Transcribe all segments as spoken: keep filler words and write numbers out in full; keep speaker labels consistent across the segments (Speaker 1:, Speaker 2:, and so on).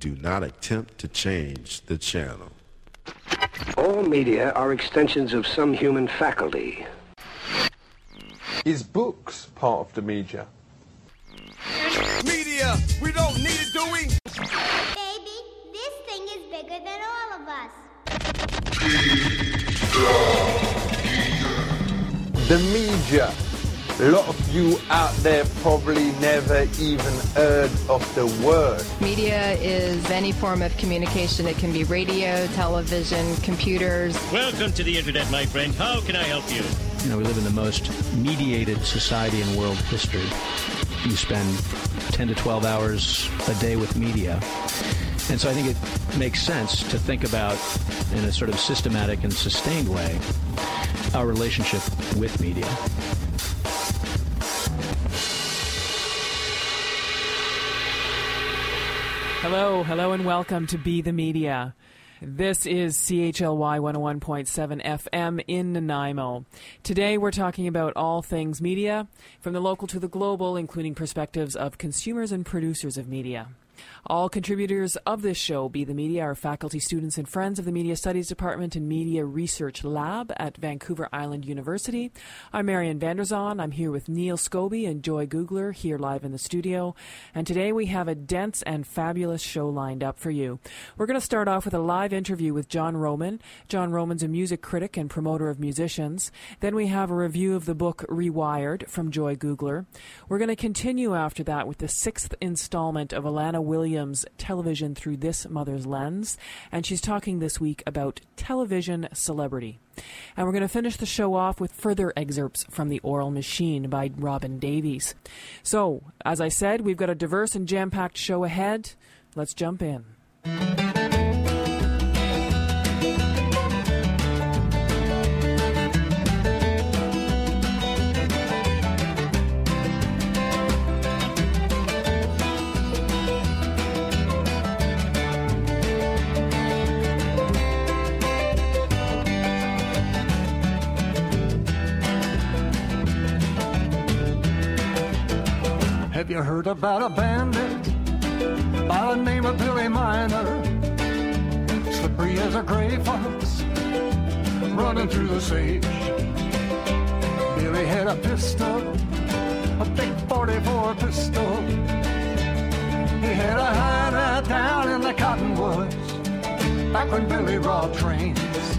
Speaker 1: Do not attempt to change the channel.
Speaker 2: All media are extensions of some human faculty.
Speaker 3: Is books part of the media?
Speaker 4: Media! We don't need it, do we?
Speaker 5: Baby, this thing is bigger than all of us.
Speaker 3: The media. A lot of you out there probably never even heard of the word.
Speaker 6: Media is any form of communication. It can be radio, television, computers.
Speaker 7: Welcome to the internet, my friend. How can I help you?
Speaker 8: You know, we live in the most mediated society in world history. You spend ten to twelve hours a day with media. And so I think it makes sense to think about, in a sort of systematic and sustained way, our relationship with media.
Speaker 9: Hello, hello, and welcome to Be the Media. This is C H L Y one oh one point seven F M in Nanaimo. Today we're talking about all things media, from the local to the global, including perspectives of consumers and producers of media. All contributors of this show, Be the Media, are faculty, students, and friends of the Media Studies Department and Media Research Lab at Vancouver Island University. I'm Marian Vanderzon. I'm here with Neil Scobie and Joy Googler here live in the studio. And today we have a dense and fabulous show lined up for you. We're going to start off with a live interview with John Roman. John Roman's a music critic and promoter of musicians. Then we have a review of the book Rewired from Joy Googler. We're going to continue after that with the sixth installment of Alana Williams' Television Through This Mother's Lens, and she's talking this week about television celebrity. And we're going to finish the show off with further excerpts from The Oral Machine by Robin Davies. So, as I said, we've got a diverse and jam-packed show ahead. Let's jump in.
Speaker 10: Have you heard about a bandit by the name of Billy Miner? Slippery as a gray fox, running through the sage. Billy had a pistol, a big forty-four pistol. He had a hideout down in the cottonwoods, back when Billy robbed trains.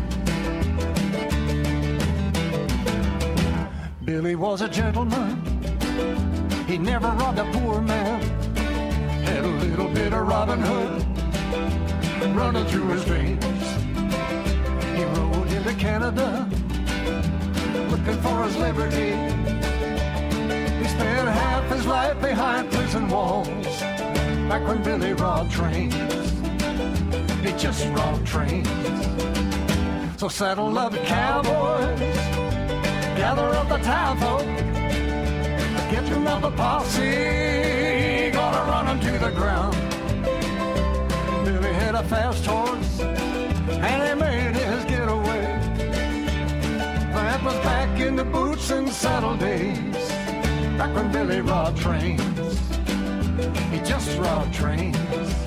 Speaker 10: Billy was a gentleman. He never robbed a poor man. Had a little bit of Robin Hood running through his veins. He rode into Canada looking for his liberty. He spent half his life behind prison walls, back when Billy robbed trains. He just robbed trains. So saddle up, cowboys, gather up the town folk. Get your number posse, gonna run him to the ground. Billy had a fast horse, and he made his getaway. That was back in the boots and saddle days, back when Billy robbed trains. He just robbed trains.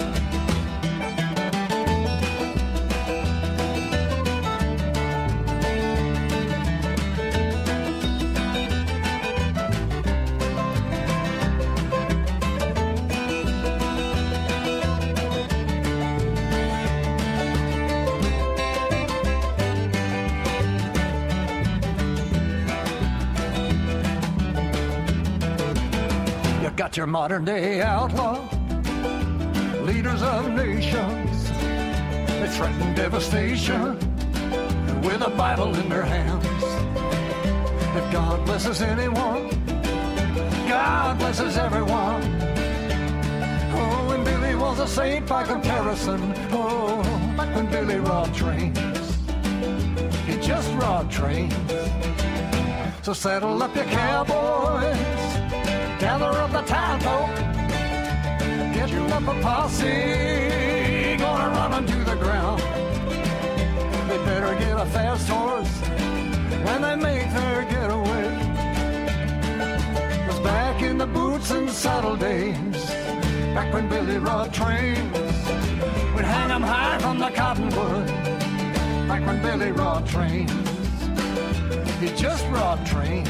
Speaker 10: Got your modern day outlaw, leaders of nations. They threaten devastation with a Bible in their hands. If God blesses anyone, God blesses everyone. Oh, and Billy was a saint by comparison. Oh, back when Billy robbed trains. He just robbed trains. So saddle up your cowboys, gather up the town folk, get you up a posse, gonna run them to the ground. They better get a fast horse when they make their getaway. 'Cause back in the boots and saddle days, back when Billy robbed trains, 'em high from the cottonwood, like when Billy rode trains. He just rode trains.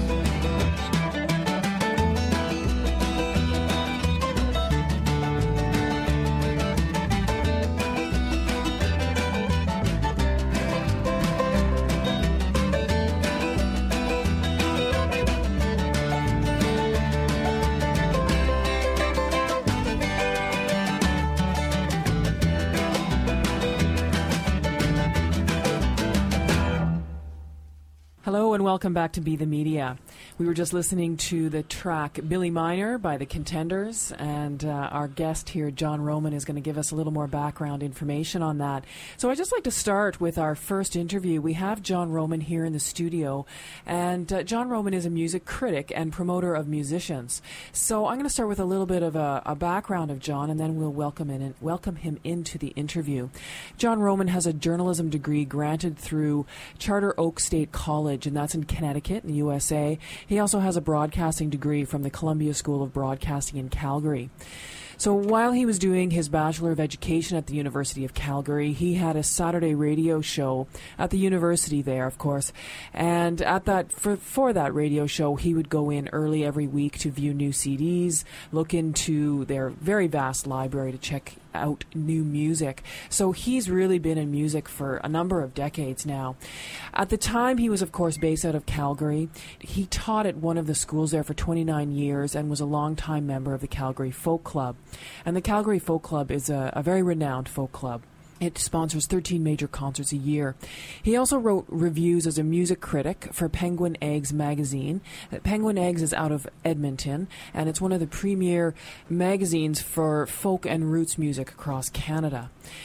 Speaker 9: Hello and welcome back to Be the Media. We were just listening to the track Billy Miner by the Contenders, and uh, our guest here, John Roman, is going to give us a little more background information on that. So I'd just like to start with our first interview. We have John Roman here in the studio, and uh, John Roman is a music critic and promoter of musicians. So I'm going to start with a little bit of a, a background of John, and then we'll welcome, in, welcome him into the interview. John Roman has a journalism degree granted through Charter Oak State College, and that's in Connecticut in the U S A. He also has a broadcasting degree from the Columbia School of Broadcasting in Calgary. So while he was doing his Bachelor of Education at the University of Calgary, he had a Saturday radio show at the university there, of course. And at that for, for that radio show, he would go in early every week to view new C Ds, look into their very vast library to check out new music. So he's really been in music for a number of decades now. At the time, he was, of course, based out of Calgary. He taught at one of the schools there for twenty-nine years and was a longtime member of the Calgary Folk Club. And the Calgary Folk Club is a, a very renowned folk club. It sponsors thirteen major concerts a year. He also wrote reviews as a music critic for Penguin Eggs magazine. Penguin Eggs is out of Edmonton, and it's one of the premier magazines for folk and roots music across Canada.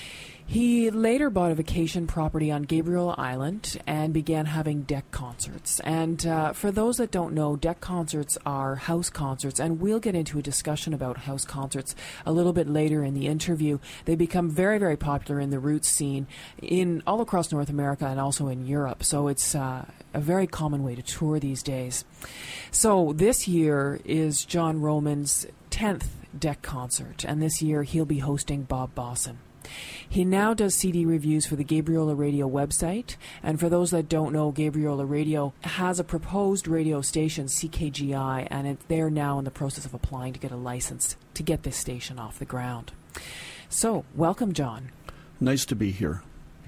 Speaker 9: He later bought a vacation property on Gabriel Island and began having deck concerts. And uh, for those that don't know, deck concerts are house concerts, and we'll get into a discussion about house concerts a little bit later in the interview. They become very, very popular in the roots scene in all across North America and also in Europe. So it's uh, a very common way to tour these days. So this year is John Roman's tenth deck concert, and this year he'll be hosting Bob Bosson. He now does C D reviews for the Gabriola Radio website, and for those that don't know, Gabriola Radio has a proposed radio station, C K G I, and it, they're now in the process of applying to get a license to get this station off the ground. So, welcome, John.
Speaker 11: Nice to be here.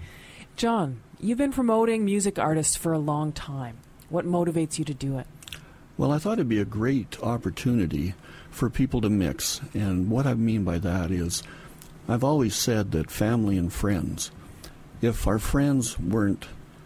Speaker 9: John, you've been promoting music artists for a long time. What motivates you to do it?
Speaker 11: Well, I thought it'd be a great opportunity for people to mix, and what I mean by that is I've always said that family and friends, if our friends weren't,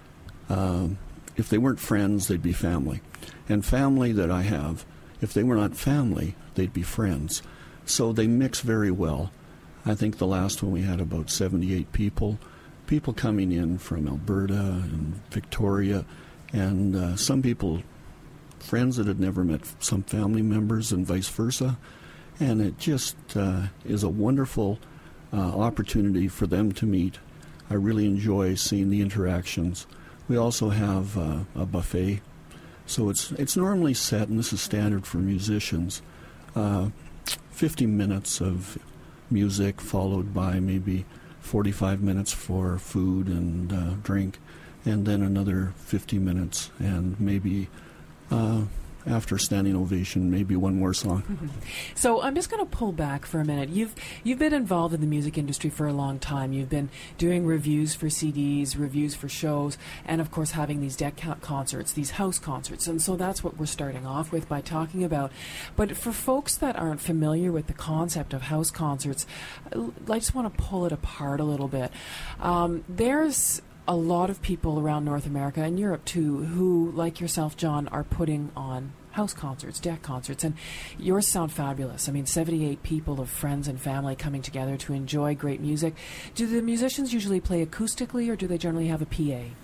Speaker 11: uh, if they weren't friends, they'd be family. And family that I have, if they were not family, they'd be friends. So they mix very well. I think the last one we had about seventy-eight people, people coming in from Alberta and Victoria, and uh, some people, friends that had never met some family members and vice versa. And it just uh, is a wonderful Uh, opportunity for them to meet. I really enjoy seeing the interactions. We also have uh, a buffet, so it's it's normally set, and this is standard for musicians, uh, fifty minutes of music followed by maybe forty-five minutes for food and uh, drink, and then another fifty minutes, and maybe uh, after standing ovation, maybe one more song.
Speaker 9: So I'm just going to pull back for a minute. You've you've been involved in the music industry for a long time. You've been doing reviews for C Ds, reviews for shows, and of course having these deck concerts, these house concerts. And so that's what we're starting off with by talking about. But for folks that aren't familiar with the concept of house concerts, I just want to pull it apart a little bit. Um, there's a lot of people around North America and Europe too who, like yourself, John, are putting on house concerts, deck concerts, and yours sound fabulous. I mean, seventy-eight people of friends and family coming together to enjoy great music. Do the musicians usually play acoustically, or do they generally have a P A?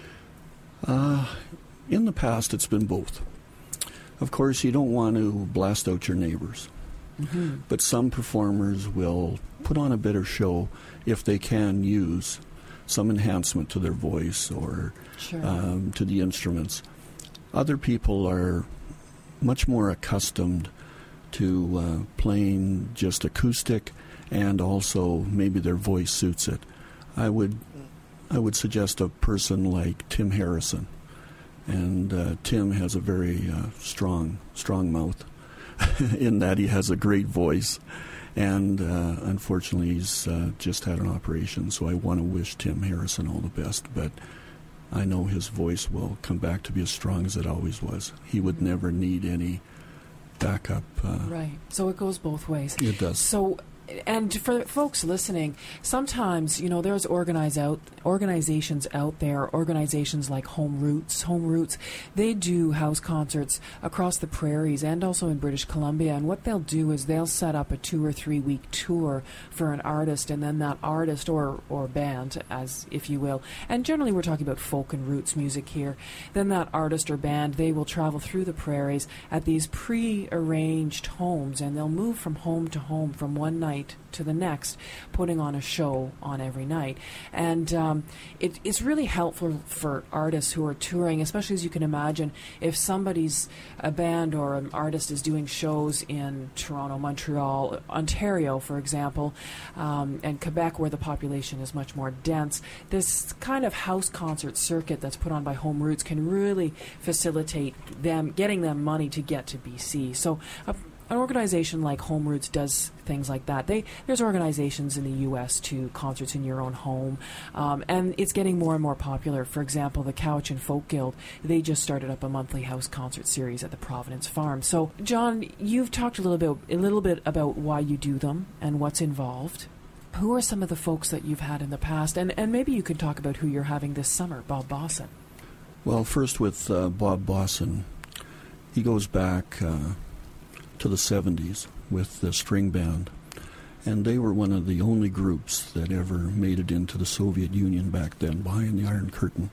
Speaker 11: Uh, in the past, it's been both. Of course, you don't want to blast out your neighbors, mm-hmm. but some performers will put on a better show if they can use some enhancement to their voice or
Speaker 9: sure.
Speaker 11: um, to the instruments. Other people are much more accustomed to uh, playing just acoustic, and also maybe their voice suits it. I would I would suggest a person like Tim Harrison, and uh, Tim has a very uh, strong strong mouth in that he has a great voice, and uh, unfortunately he's uh, just had an operation, so I want to wish Tim Harrison all the best, but I know his voice will come back to be as strong as it always was. He would never need any backup. Uh,
Speaker 9: right. So it goes both ways.
Speaker 11: It does.
Speaker 9: So, and for folks listening, sometimes, you know, there's organize out, organizations out there, organizations like Home Roots. Home Roots, they do house concerts across the prairies and also in British Columbia. And what they'll do is they'll set up a two or three week tour for an artist, and then that artist or, or band, as if you will, and generally we're talking about folk and roots music here, then that artist or band, they will travel through the prairies at these pre-arranged homes, and they'll move from home to home from one night to the next, putting on a show on every night. And um, it, it's really helpful for artists who are touring, especially as you can imagine, if somebody's, a band or an artist is doing shows in Toronto, Montreal, Ontario, for example, um, and Quebec, where the population is much more dense, this kind of house concert circuit that's put on by Home Roots can really facilitate them, getting them money to get to B C. So a An organization like Home Roots does things like that. They, there's organizations in the U S too, concerts in your own home, um, and it's getting more and more popular. For example, the Cowichan Folk Guild, they just started up a monthly house concert series at the Providence Farm. So, John, you've talked a little bit, a little bit about why you do them and what's involved. Who are some of the folks that you've had in the past, and, and maybe you could talk about who you're having this summer, Bob Bosson.
Speaker 11: Well, first with uh, Bob Bosson, he goes back Uh, to the seventies with the string band, and they were one of the only groups that ever made it into the Soviet Union back then, behind the Iron Curtain.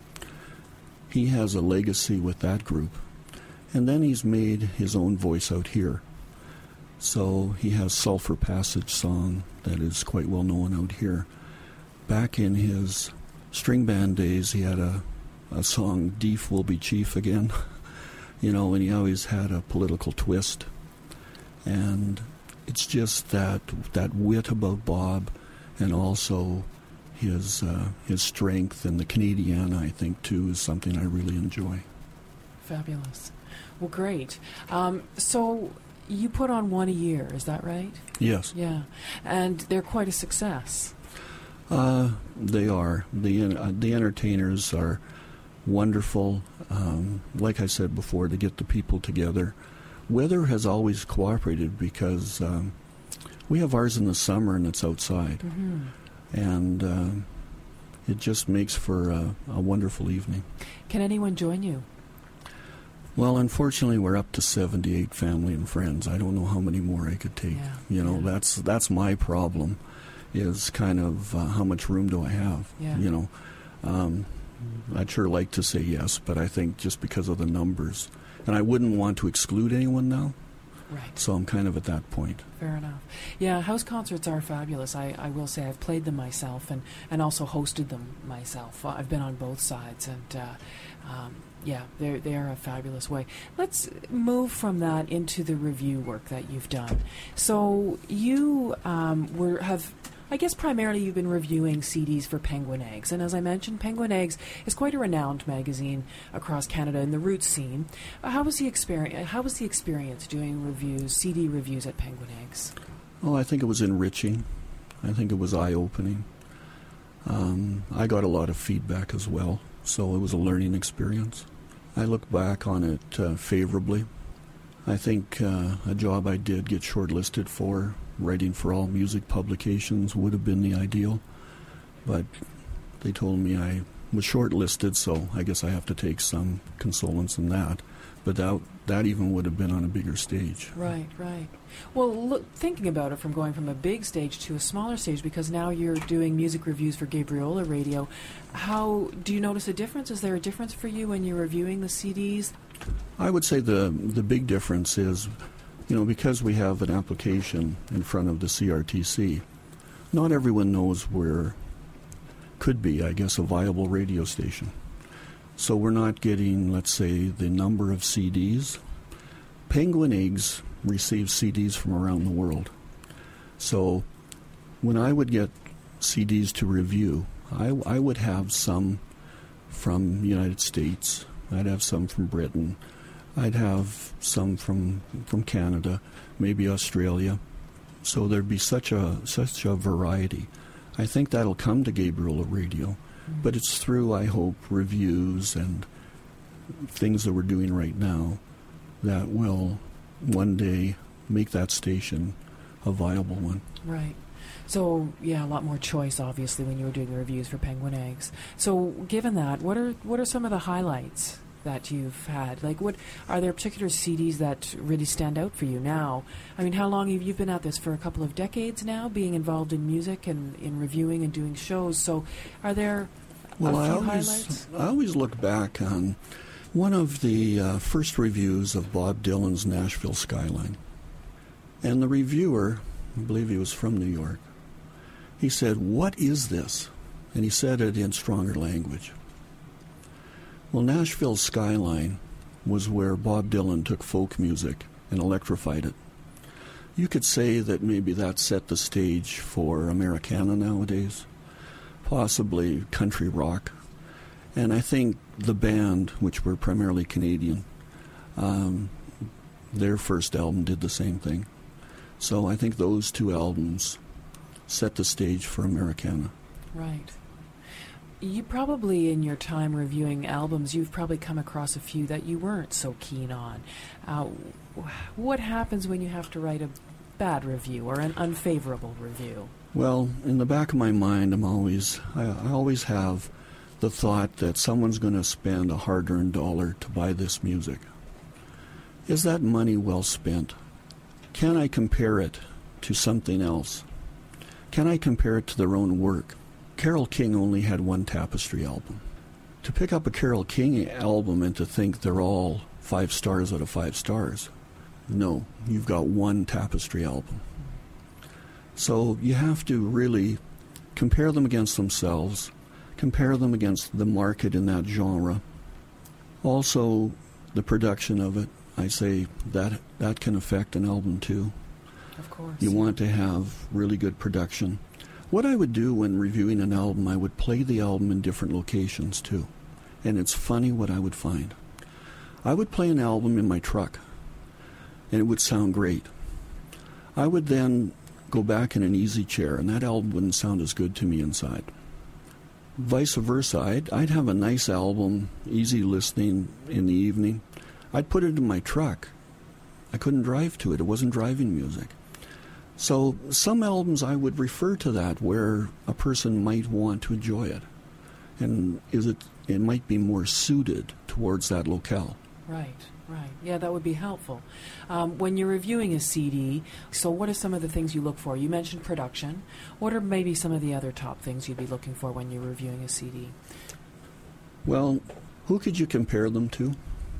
Speaker 11: He has a legacy with that group, and then he's made his own voice out here. So he has Sulphur Passage song that is quite well known out here. Back in his string band days, he had a, a song, Deef Will Be Chief Again, you know, and he always had a political twist. And it's just that that wit about Bob, and also his uh, his strength, and the Canadiana, I think, too, is something I really enjoy.
Speaker 9: Fabulous. Well, great. Um, so you put on one a year, is that right?
Speaker 11: Yes.
Speaker 9: Yeah. And they're quite a success.
Speaker 11: Uh, they are. The, uh, the entertainers are wonderful. Um, like I said before, to get the people together. Weather has always cooperated because um, we have ours in the summer and it's outside. Mm-hmm. And uh, it just makes for a, a wonderful evening.
Speaker 9: Can anyone join you?
Speaker 11: Well, unfortunately, we're up to seventy-eight family and friends. I don't know how many more I could take.
Speaker 9: Yeah,
Speaker 11: you know,
Speaker 9: yeah.
Speaker 11: that's that's my problem, is kind of uh, how much room do I have?
Speaker 9: Yeah.
Speaker 11: You know, um, I'd sure like to say yes, but I think just because of the numbers. And I wouldn't want to exclude anyone now.
Speaker 9: Right.
Speaker 11: So I'm kind of at that point.
Speaker 9: Fair enough. Yeah, house concerts are fabulous. I, I will say I've played them myself and, and also hosted them myself. I've been on both sides, and uh, um, yeah, they're, they're a fabulous way. Let's move from that into the review work that you've done. So you um, were have... I guess primarily you've been reviewing C Ds for Penguin Eggs. And as I mentioned, Penguin Eggs is quite a renowned magazine across Canada in the roots scene. Uh, how was the experience, how was the experience doing reviews, C D reviews at Penguin Eggs?
Speaker 11: Oh, I think it was enriching. I think it was eye-opening. Um, I got a lot of feedback as well, so it was a learning experience. I look back on it uh, favorably. I think uh, a job I did get shortlisted for, writing for all music publications, would have been the ideal. But they told me I was shortlisted, so I guess I have to take some consolence in that. But that, that even would have been on a bigger stage.
Speaker 9: Right, right. Well, look, thinking about it from going from a big stage to a smaller stage, because now you're doing music reviews for Gabriola Radio, how do you notice a difference? Is there a difference for you when you're reviewing the C Ds?
Speaker 11: I would say the the big difference is, you know, because we have an application in front of the C R T C, not everyone knows where could be, I guess, a viable radio station. So we're not getting, let's say, the number of C Ds. Penguin Eggs receives C Ds from around the world. So when I would get C Ds to review, I, I would have some from the United States. I'd have some from Britain. I'd have some from from Canada, maybe Australia. So there'd be such a such a variety. I think that'll come to Gabriel Radio, mm-hmm. but it's through, I hope, reviews and things that we're doing right now that will one day make that station a viable one.
Speaker 9: Right. So, yeah, a lot more choice, obviously, when you were doing the reviews for Penguin Eggs. So, given that, what are what are some of the highlights that you've had? Like, what are there particular C Ds that really stand out for you now? I mean, how long have you been at this? For a couple of decades now, being involved in music and in reviewing and doing shows. So, are there
Speaker 11: well,
Speaker 9: a few
Speaker 11: I always,
Speaker 9: highlights?
Speaker 11: I always look back on one of the uh, first reviews of Bob Dylan's Nashville Skyline. And the reviewer, I believe he was from New York, he said, "What is this?" And he said it in stronger language. Well, Nashville Skyline was where Bob Dylan took folk music and electrified it. You could say that maybe that set the stage for Americana nowadays, possibly country rock. And I think the band, which were primarily Canadian, um, their first album did the same thing. So I think those two albums set the stage for Americana.
Speaker 9: Right. You probably, in your time reviewing albums, you've probably come across a few that you weren't so keen on. Uh, what happens when you have to write a bad review or an unfavorable review?
Speaker 11: Well, in the back of my mind, I'm always, I, I always have the thought that someone's going to spend a hard-earned dollar to buy this music. Is that money well spent? Can I compare it to something else? Can I compare it to their own work? Carole King only had one Tapestry album. To pick up a Carole King album and to think they're all five stars out of five stars, no, you've got one Tapestry album. So you have to really compare them against themselves, compare them against the market in that genre. Also, the production of it, I say that that can affect an album too.
Speaker 9: Of course.
Speaker 11: You want to have really good production. What I would do when reviewing an album, I would play the album in different locations too. And it's funny what I would find. I would play an album in my truck, and it would sound great. I would then go back in an easy chair, and that album wouldn't sound as good to me inside. Vice versa, I'd, I'd have a nice album, easy listening in the evening. I'd put it in my truck. I couldn't drive to it. It wasn't driving music. So some albums I would refer to that where a person might want to enjoy it. And is it it might be more suited towards that locale.
Speaker 9: Right, right. Yeah, that would be helpful. Um, when you're reviewing a C D, so what are some of the things you look for? You mentioned production. What are maybe some of the other top things you'd be looking for when you're reviewing a C D?
Speaker 11: Well, who could you compare them to?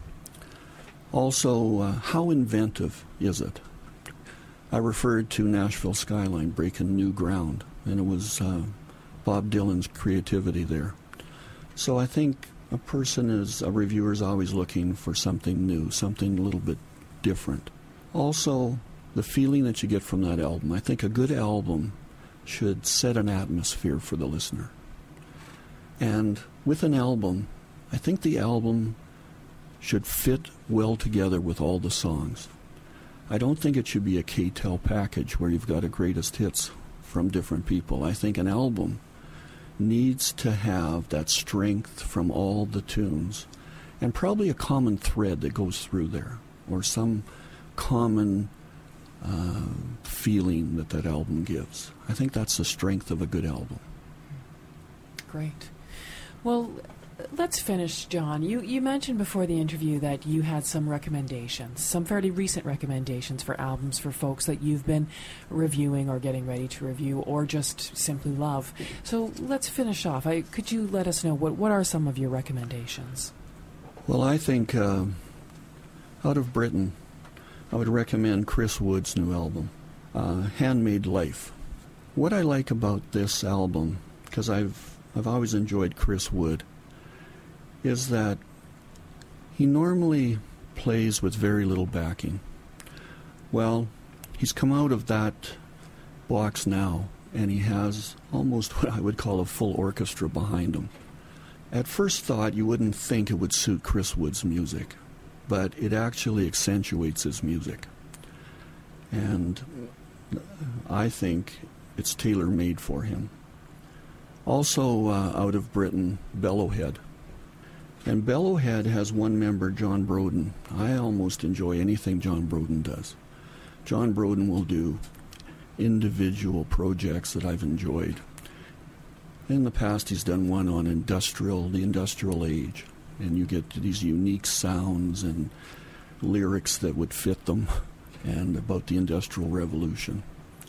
Speaker 11: Also, uh, how inventive is it? I referred to Nashville Skyline, breaking new ground, and it was uh, Bob Dylan's creativity there. So I think a person is, a reviewer is always looking for something new, something a little bit different. Also, the feeling that you get from that album. I think a good album should set an atmosphere for the listener. And with an album, I think the album should fit well together with all the songs. I don't think it should be a K T E L package where you've got a greatest hits from different people. I think an album needs to have that strength from all the tunes and probably a common thread that goes through there or some common uh, feeling that that album gives. I think that's the strength of a good album.
Speaker 9: Great. Well, let's finish, John. You you mentioned before the interview that you had some recommendations, some fairly recent recommendations for albums for folks that you've been reviewing or getting ready to review or just simply love. So let's finish off. I, could you let us know what, what are some of your recommendations?
Speaker 11: Well, I think uh, out of Britain, I would recommend Chris Wood's new album, uh, Handmade Life. What I like about this album, because I've I've always enjoyed Chris Wood, is that he normally plays with very little backing. Well, he's come out of that box now, and he has almost what I would call a full orchestra behind him. At first thought, you wouldn't think it would suit Chris Wood's music, but it actually accentuates his music. And I think it's tailor-made for him. Also uh, out of Britain, Bellowhead. And Bellowhead has one member, John Broden. I almost enjoy anything John Broden does. John Broden will do individual projects that I've enjoyed. In the past, he's done one on industrial, the industrial age, and you get these unique sounds and lyrics that would fit them, and about the Industrial Revolution.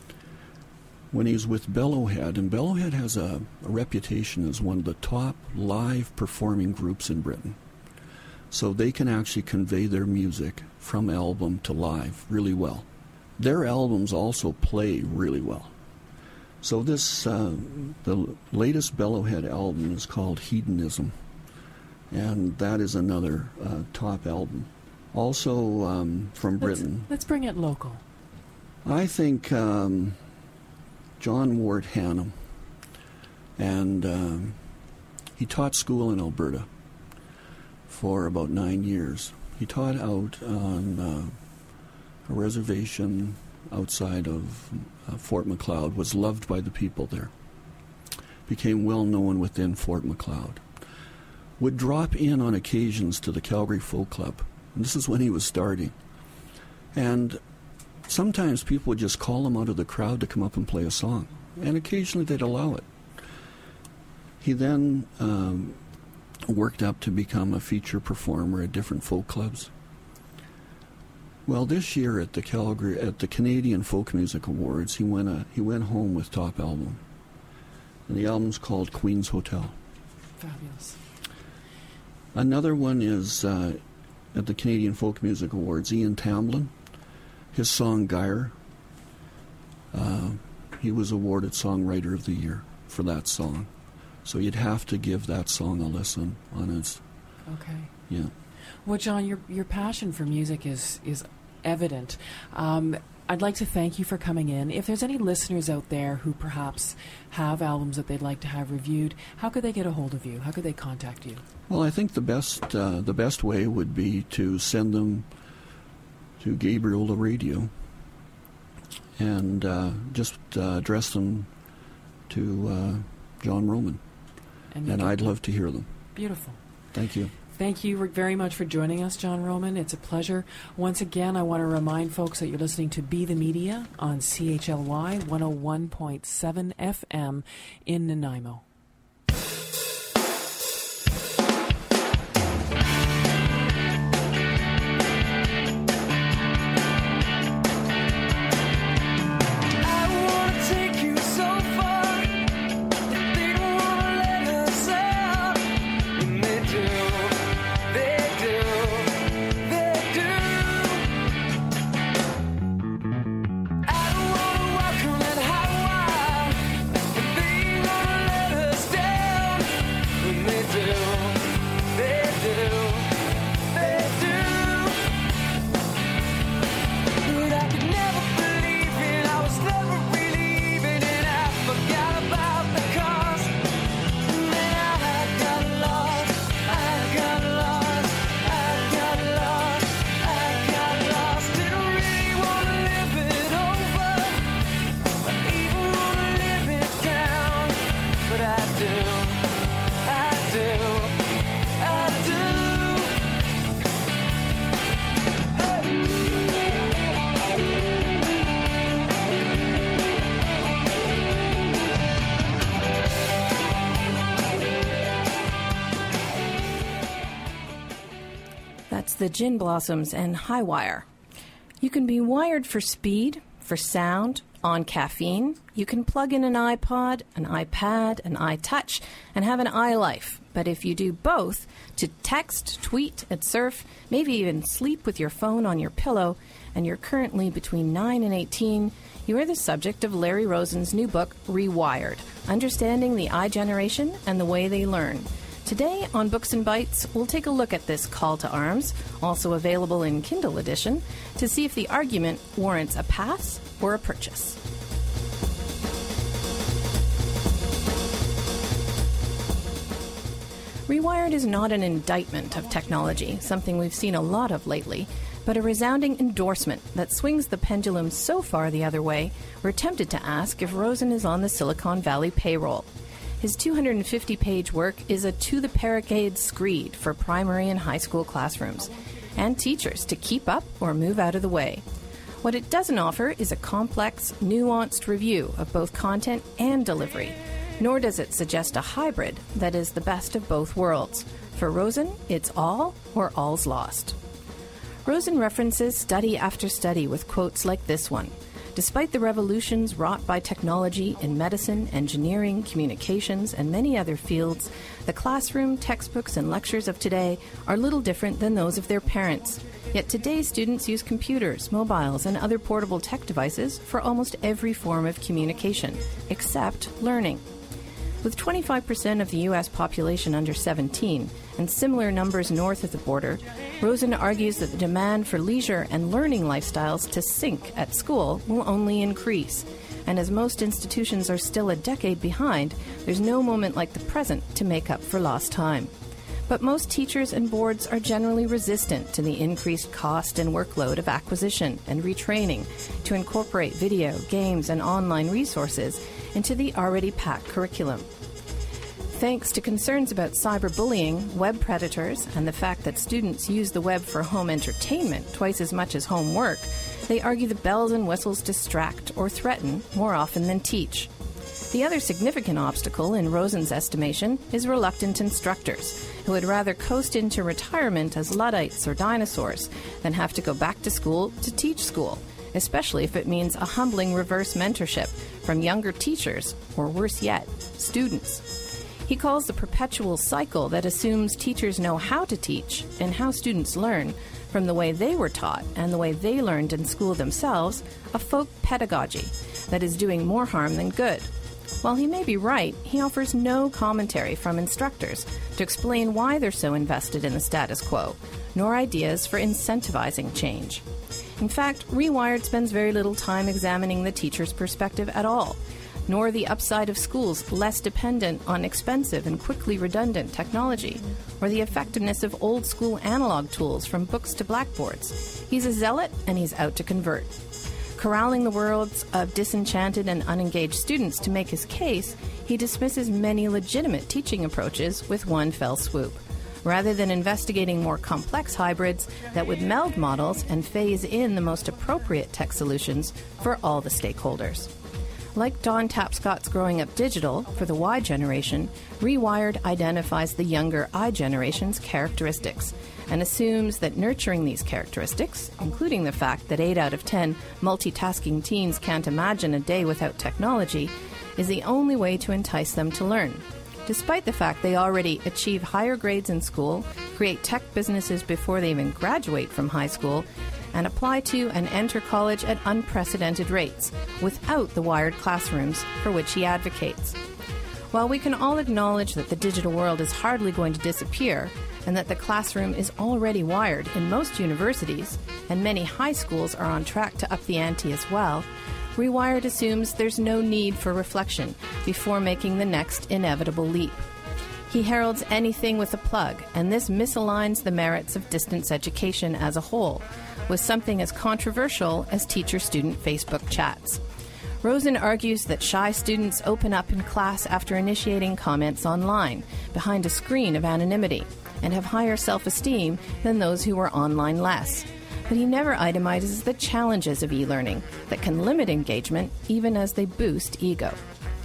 Speaker 11: When he's with Bellowhead, and Bellowhead has a, a reputation as one of the top live performing groups in Britain. So they can actually convey their music from album to live really well. Their albums also play really well. So this, uh, the latest Bellowhead album is called Hedonism, and that is another uh, top album. Also um, from Britain.
Speaker 9: Let's, let's bring it local.
Speaker 11: I think um, John Ward Hannum, and um, he taught school in Alberta for about nine years. He taught out on uh, a reservation outside of uh, Fort Macleod, was loved by the people there, became well known within Fort Macleod, would drop in on occasions to the Calgary Folk Club. And this is when he was starting. And sometimes people would just call him out of the crowd to come up and play a song, and occasionally they'd allow it. He then um, worked up to become a feature performer at different folk clubs. Well, this year at the Calgary, at the Canadian Folk Music Awards, he went uh, he went home with top album, and the album's called Queen's Hotel.
Speaker 9: Fabulous.
Speaker 11: Another one is uh, at the Canadian Folk Music Awards, Ian Tamblyn. His song Gyre. Uh, he was awarded Songwriter of the Year for that song, so you'd have to give that song a listen on its.
Speaker 9: Okay.
Speaker 11: Yeah.
Speaker 9: Well, John, your your passion for music is is evident. Um, I'd like to thank you for coming in. If there's any listeners out there who perhaps have albums that they'd like to have reviewed, how could they get a hold of you? How could they contact you?
Speaker 11: Well, I think the best uh, the best way would be to send them to Gabriel the Radio and uh, just uh, address them to uh, John Roman. And, and I'd love to hear them.
Speaker 9: Beautiful.
Speaker 11: Thank you.
Speaker 9: Thank you very much for joining us, John Roman. It's a pleasure. Once again, I want to remind folks that you're listening to Be the Media on C H L Y one oh one point seven F M in Nanaimo.
Speaker 12: The Gin Blossoms and High Wire. You can be wired for speed, for sound, on caffeine. You can plug in an iPod, an iPad, an iTouch, and have an iLife. But if you do both, to text, tweet, and surf, maybe even sleep with your phone on your pillow, and you're currently between nine and eighteen, you are the subject of Larry Rosen's new book, Rewired, Understanding the iGeneration and the Way They Learn. Today on Books and Bites, we'll take a look at this call to arms, also available in Kindle edition, to see if the argument warrants a pass or a purchase. Rewired is not an indictment of technology, something we've seen a lot of lately, but a resounding endorsement that swings the pendulum so far the other way, we're tempted to ask if Rosen is on the Silicon Valley payroll. His two hundred fifty page work is a to-the-barricade screed for primary and high school classrooms, and teachers to keep up or move out of the way. What it doesn't offer is a complex, nuanced review of both content and delivery, nor does it suggest a hybrid that is the best of both worlds. For Rosen, it's all or all's lost. Rosen references study after study with quotes like this one. Despite the revolutions wrought by technology in medicine, engineering, communications, and many other fields, the classroom, textbooks, and lectures of today are little different than those of their parents. Yet today's students use computers, mobiles, and other portable tech devices for almost every form of communication, except learning. With twenty-five percent of the U S population under seventeen and similar numbers north of the border, Rosen argues that the demand for leisure and learning lifestyles to sync at school will only increase. And as most institutions are still a decade behind, there's no moment like the present to make up for lost time. But most teachers and boards are generally resistant to the increased cost and workload of acquisition and retraining to incorporate video, games, and online resources into the already packed curriculum. Thanks to concerns about cyberbullying, web predators, and the fact that students use the web for home entertainment twice as much as homework, they argue the bells and whistles distract or threaten more often than teach. The other significant obstacle, in Rosen's estimation, is reluctant instructors, who would rather coast into retirement as Luddites or dinosaurs than have to go back to school to teach school, especially if it means a humbling reverse mentorship from younger teachers, or worse yet, students. He calls the perpetual cycle that assumes teachers know how to teach and how students learn from the way they were taught and the way they learned in school themselves a folk pedagogy that is doing more harm than good. While he may be right, he offers no commentary from instructors to explain why they're so invested in the status quo, nor ideas for incentivizing change. In fact, Rewired spends very little time examining the teacher's perspective at all, nor the upside of schools less dependent on expensive and quickly redundant technology, or the effectiveness of old-school analog tools from books to blackboards. He's a zealot, and he's out to convert. Corralling the worlds of disenchanted and unengaged students to make his case, he dismisses many legitimate teaching approaches with one fell swoop, rather than investigating more complex hybrids that would meld models and phase in the most appropriate tech solutions for all the stakeholders. Like Don Tapscott's Growing Up Digital for the Y generation, Rewired identifies the younger I generation's characteristics and assumes that nurturing these characteristics, including the fact that eight out of ten multitasking teens can't imagine a day without technology, is the only way to entice them to learn. Despite the fact they already achieve higher grades in school, create tech businesses before they even graduate from high school, and apply to and enter college at unprecedented rates, without the wired classrooms for which he advocates. While we can all acknowledge that the digital world is hardly going to disappear, and that the classroom is already wired in most universities, and many high schools are on track to up the ante as well, Rewired assumes there's no need for reflection before making the next inevitable leap. He heralds anything with a plug, and this misaligns the merits of distance education as a whole, with something as controversial as teacher-student Facebook chats. Rosen argues that shy students open up in class after initiating comments online, behind a screen of anonymity, and have higher self-esteem than those who are online less. But he never itemizes the challenges of e-learning that can limit engagement even as they boost ego.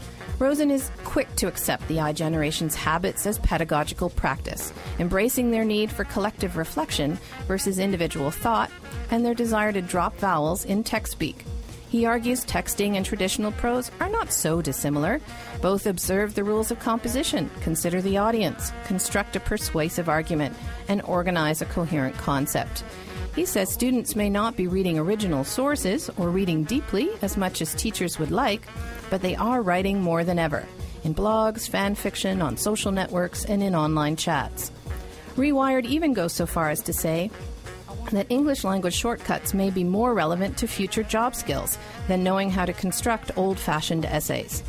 Speaker 12: Rosen is quick to accept the iGeneration's habits as pedagogical practice, embracing their need for collective reflection versus individual thought, and their desire to drop vowels in text speak. He argues texting and traditional prose are not so dissimilar. Both observe the rules of composition, consider the audience, construct a persuasive argument, and organize a coherent concept. He says students may not be reading original sources or reading deeply as much as teachers would like, but they are writing more than ever, in blogs, fan fiction, on social networks, and in online chats. Rewired even goes so far as to say that English language shortcuts may be more relevant to future job skills than knowing how to construct old-fashioned essays.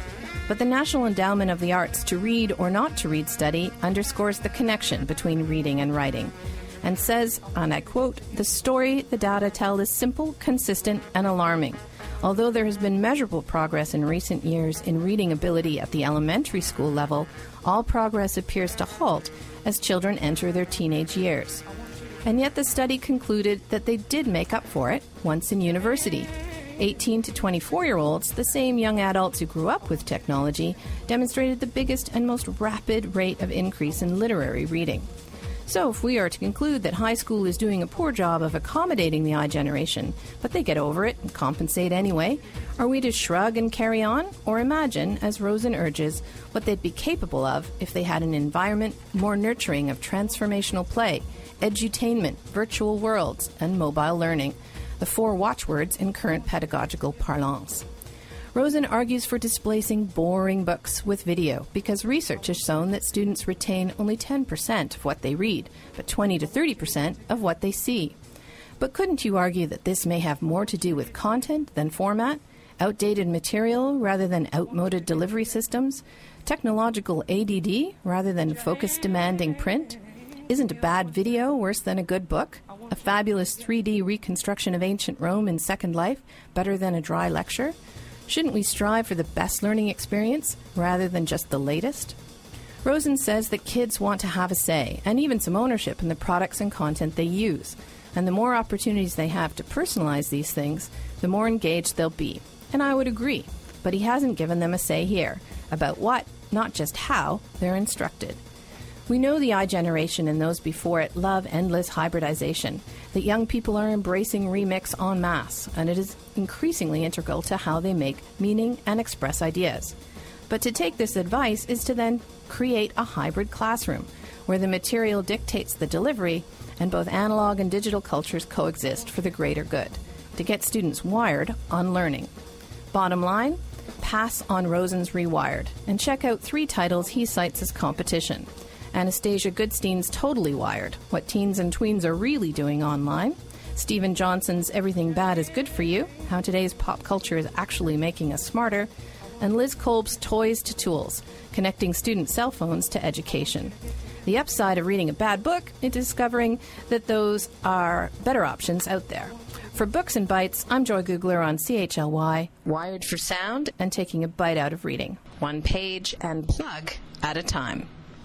Speaker 12: But the National Endowment of the Arts To Read or Not to Read study underscores the connection between reading and writing and says, and I quote, "The story the data tell is simple, consistent, and alarming. Although there has been measurable progress in recent years in reading ability at the elementary school level, all progress appears to halt as children enter their teenage years." And yet the study concluded that they did make up for it once in university. eighteen to twenty-four-year-olds, the same young adults who grew up with technology, demonstrated the biggest and most rapid rate of increase in literary reading. So if we are to conclude that high school is doing a poor job of accommodating the iGeneration, but they get over it and compensate anyway, are we to shrug and carry on, or imagine, as Rosen urges, what they'd be capable of if they had an environment more nurturing of transformational play, edutainment, virtual worlds, and mobile learning, the four watchwords in current pedagogical parlance. Rosen argues for displacing boring books with video because research has shown that students retain only ten percent of what they read, but twenty to thirty percent of what they see. But couldn't you argue that this may have more to do with content than format, outdated material rather than outmoded delivery systems, technological A D D rather than focus-demanding print? Isn't a bad video worse than a good book? A fabulous three D reconstruction of ancient Rome in Second Life better than a dry lecture? Shouldn't we strive for the best learning experience rather than just the latest? Rosen says that kids want to have a say and even some ownership in the products and content they use. And the more opportunities they have to personalize these things, the more engaged they'll be. And I would agree. But he hasn't given them a say here about what, not just how, they're instructed. We know the iGeneration and those before it love endless hybridization, that young people are embracing remix en masse, and it is increasingly integral to how they make meaning and express ideas. But to take this advice is to then create a hybrid classroom, where the material dictates the delivery, and both analog and digital cultures coexist for the greater good, to get students wired on learning. Bottom line, pass on Rosen's Rewired, and check out three titles he cites as competition. Anastasia Goodstein's Totally Wired, What Teens and Tweens Are Really Doing Online, Stephen Johnson's Everything Bad Is Good For You, How Today's Pop Culture Is Actually Making Us Smarter, and Liz Kolb's Toys to Tools, Connecting Student Cell Phones to Education. The upside of reading a bad book is discovering that those are better options out there. For Books and Bites, I'm Joy Googler on C H L Y, wired for sound and taking a bite out of reading, one page and plug at a time.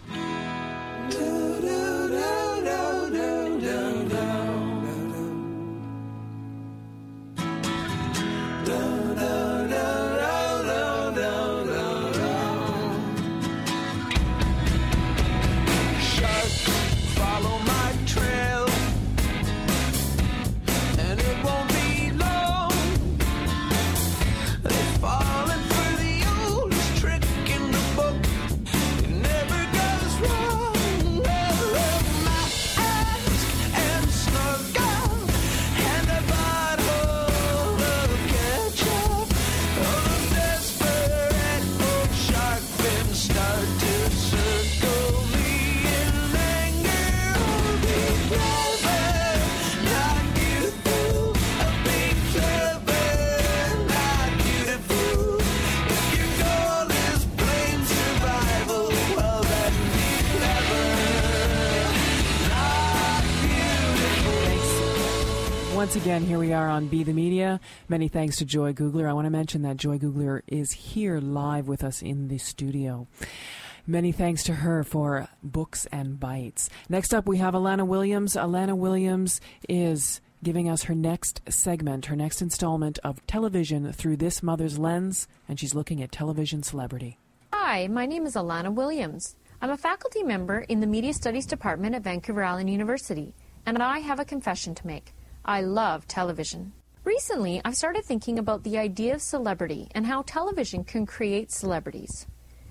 Speaker 9: Once again, here we are on Be the Media. Many thanks to Joy Googler. I want to mention that Joy Googler is here live with us in the studio. Many thanks to her for Books and Bites. Next up, we have Alana Williams. Alana Williams is giving us her next segment, her next installment of Television Through This Mother's Lens, and she's looking at television celebrity.
Speaker 13: Hi, my name is Alana Williams. I'm a faculty member in the Media Studies Department at Vancouver Island University, and I have a confession to make. I love television. Recently, I've started thinking about the idea of celebrity and how television can create celebrities.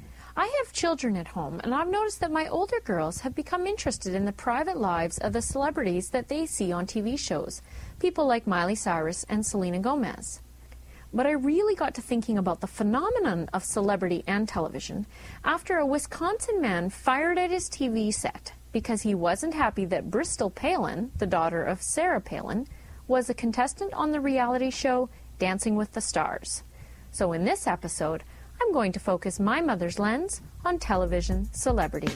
Speaker 13: I have children at home, and I've noticed that my older girls have become interested in the private lives of the celebrities that they see on T V shows, people like Miley Cyrus and Selena Gomez. But I really got to thinking about the phenomenon of celebrity and television after a Wisconsin man fired at his T V set because he wasn't happy that Bristol Palin, the daughter of Sarah Palin, was a contestant on the reality show Dancing with the Stars. So in this episode, I'm going to focus my mother's lens on television celebrity.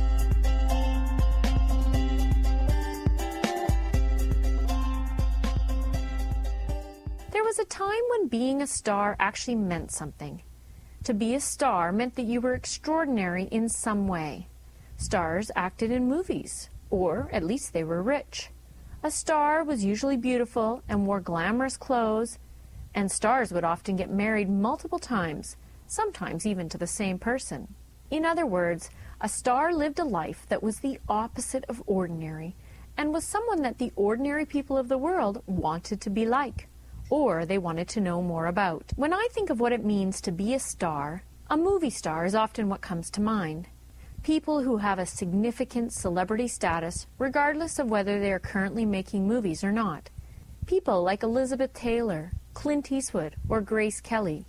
Speaker 13: There was a time when being a star actually meant something. To be a star meant that you were extraordinary in some way. Stars acted in movies, or at least they were rich. A star was usually beautiful and wore glamorous clothes, and stars would often get married multiple times, sometimes even to the same person. In other words, a star lived a life that was the opposite of ordinary, and was someone that the ordinary people of the world wanted to be like, or they wanted to know more about. When I think of what it means to be a star, a movie star is often what comes to mind. People who have a significant celebrity status, regardless of whether they are currently making movies or not. People like Elizabeth Taylor, Clint Eastwood, or Grace Kelly.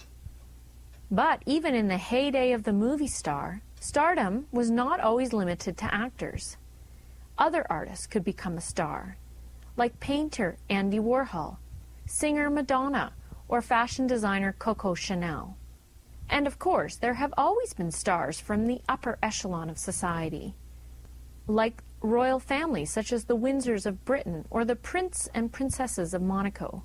Speaker 13: But even in the heyday of the movie star, stardom was not always limited to actors. Other artists could become a star, like painter Andy Warhol, singer Madonna, or fashion designer Coco Chanel. And of course, there have always been stars from the upper echelon of society, like royal families such as the Windsors of Britain or the Prince and Princesses of Monaco,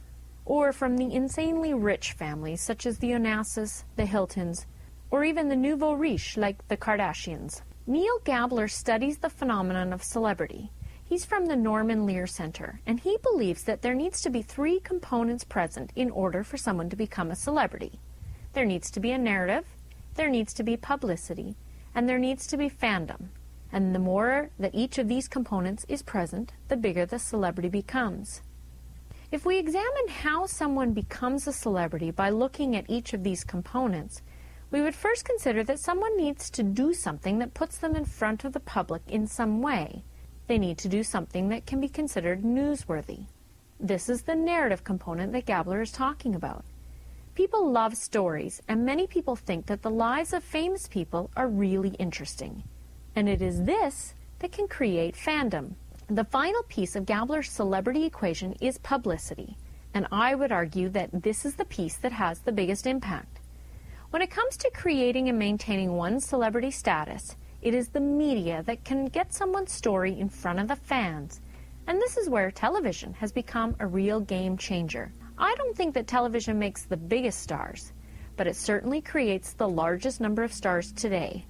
Speaker 13: or from the insanely rich families such as the Onassis, the Hiltons, or even the nouveau riche like the Kardashians. Neil Gabler studies the phenomenon of celebrity. He's from the Norman Lear Center, and he believes that there needs to be three components present in order for someone to become a celebrity. There needs to be a narrative, there needs to be publicity, and there needs to be fandom. And the more that each of these components is present, the bigger the celebrity becomes. If we examine how someone becomes a celebrity by looking at each of these components, we would first consider that someone needs to do something that puts them in front of the public in some way. They need to do something that can be considered newsworthy. This is the narrative component that Gabler is talking about. People love stories, and many people think that the lives of famous people are really interesting. And it is this that can create fandom. The final piece of Gabler's celebrity equation is publicity, and I would argue that this is the piece that has the biggest impact. When it comes to creating and maintaining one's celebrity status, it is the media that can get someone's story in front of the fans, and this is where television has become a real game changer. I don't think that television makes the biggest stars, but it certainly creates the largest number of stars today.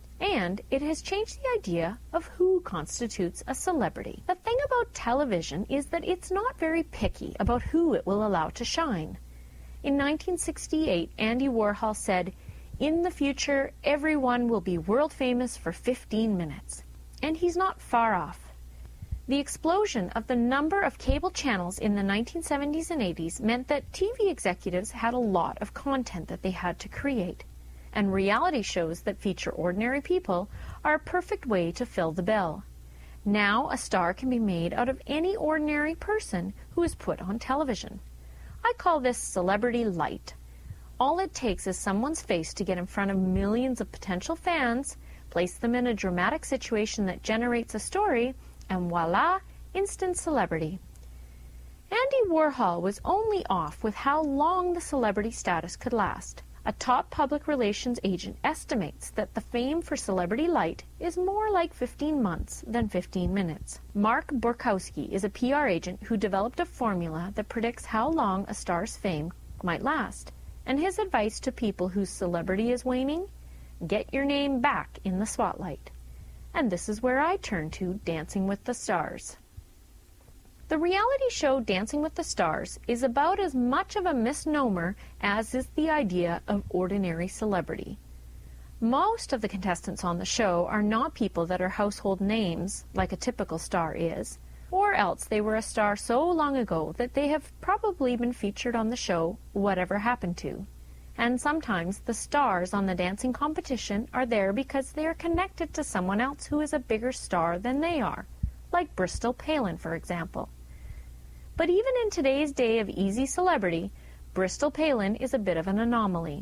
Speaker 13: And it has changed the idea of who constitutes a celebrity. The thing about television is that it's not very picky about who it will allow to shine. In nineteen sixty-eight, Andy Warhol said, "In the future, everyone will be world famous for fifteen minutes." And he's not far off. The explosion of the number of cable channels in the nineteen seventies and eighties meant that T V executives had a lot of content that they had to create. And reality shows that feature ordinary people are a perfect way to fill the bill. Now a star can be made out of any ordinary person who is put on television. I call this celebrity light. All it takes is someone's face to get in front of millions of potential fans, place them in a dramatic situation that generates a story, and voila, instant celebrity. Andy Warhol was only off with how long the celebrity status could last. A top public relations agent estimates that the fame for celebrity light is more like fifteen months than fifteen minutes. Mark Borkowski is a P R agent who developed a formula that predicts how long a star's fame might last. And his advice to people whose celebrity is waning? Get your name back in the spotlight. And this is where I turn to Dancing with the Stars. The reality show Dancing with the Stars is about as much of a misnomer as is the idea of ordinary celebrity. Most of the contestants on the show are not people that are household names, like a typical star is, or else they were a star so long ago that they have probably been featured on the show Whatever Happened To. And sometimes the stars on the dancing competition are there because they are connected to someone else who is a bigger star than they are, like Bristol Palin, for example. But even in today's day of easy celebrity, Bristol Palin is a bit of an anomaly.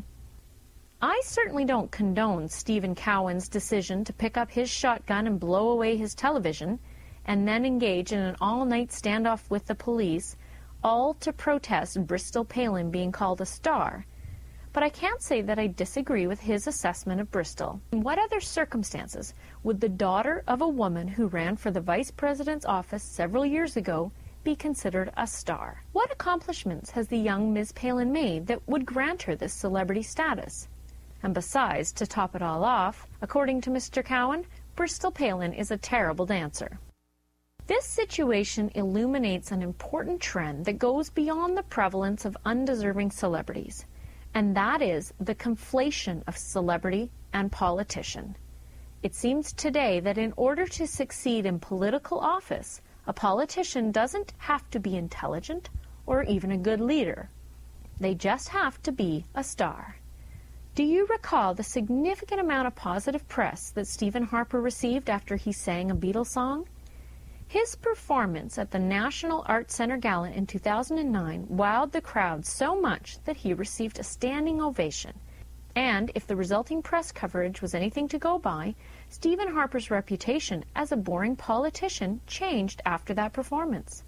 Speaker 13: I certainly don't condone Stephen Cowan's decision to pick up his shotgun and blow away his television, and then engage in an all-night standoff with the police, all to protest Bristol Palin being called a star. but I can't say that I disagree with his assessment of Bristol. In what other circumstances would the daughter of a woman who ran for the vice president's office several years ago be considered a star? What accomplishments has the young Miz Palin made that would grant her this celebrity status? And besides, to top it all off, according to Mister Cowan, Bristol Palin is a terrible dancer. This situation illuminates an important trend that goes beyond the prevalence of undeserving celebrities, and that is the conflation of celebrity and politician. It seems today that in order to succeed in political office, a politician doesn't have to be intelligent or even a good leader. They just have to be a star. Do you recall the significant amount of positive press that Stephen Harper received after he sang a Beatles song? His performance at the National Arts Center Gala in two thousand nine wowed the crowd so much that he received a standing ovation. And if the resulting press coverage was anything to go by, Stephen Harper's reputation as a boring politician changed after that performance.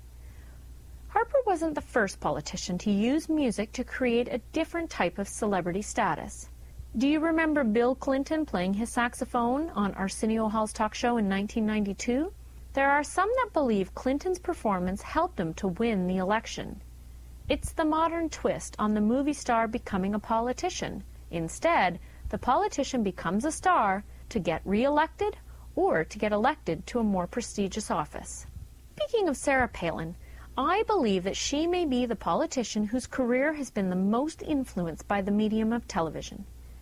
Speaker 13: Harper wasn't the first politician to use music to create a different type of celebrity status. Do you remember Bill Clinton playing his saxophone on Arsenio Hall's talk show in nineteen ninety-two? There are some that believe Clinton's performance helped him to win the election. It's the modern twist on the movie star becoming a politician. Instead, the politician becomes a star to get re-elected or to get elected to a more prestigious office. Speaking of Sarah Palin, I believe that she may be the politician whose career has been the most influenced by the medium of television.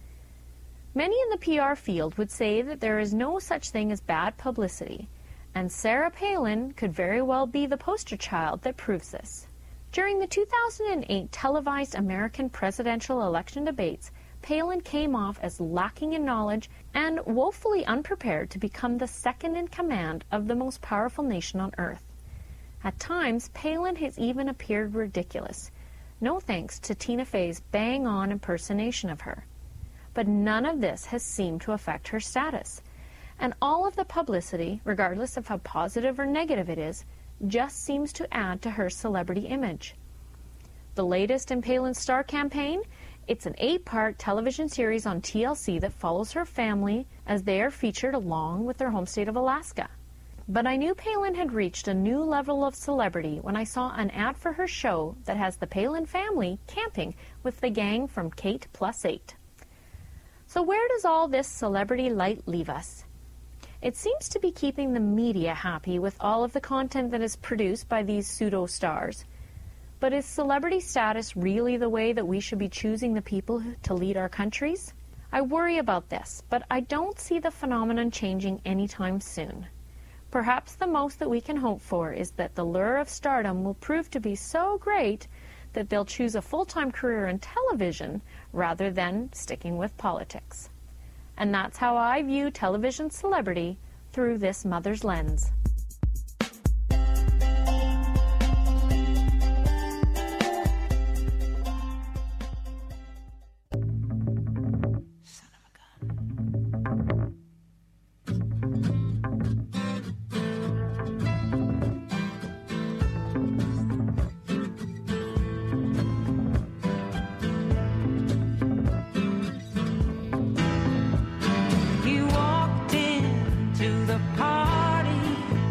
Speaker 13: Many in the P R field would say that there is no such thing as bad publicity, and Sarah Palin could very well be the poster child that proves this. During the two thousand eight televised American presidential election debates, Palin came off as lacking in knowledge and woefully unprepared to become the second in command of the most powerful nation on earth. At times, Palin has even appeared ridiculous, no thanks to Tina Fey's bang-on impersonation of her. But none of this has seemed to affect her status. And all of the publicity, regardless of how positive or negative it is, just seems to add to her celebrity image. The latest in Palin's star campaign? It's an eight-part television series on T L C that follows her family as they are featured along with their home state of Alaska. But I knew Palin had reached a new level of celebrity when I saw an ad for her show that has the Palin family camping with the gang from Kate Plus Eight. So where does all this celebrity light leave us? It seems to be keeping the media happy with all of the content that is produced by these pseudo-stars. But is celebrity status really the way that we should be choosing the people to lead our countries? I worry about this, but I don't see the phenomenon changing anytime soon. Perhaps the most that we can hope for is that the lure of stardom will prove to be so great that they'll choose a full-time career in television rather than sticking with politics. And that's how I view television celebrity through this mother's lens.
Speaker 14: He walked into the party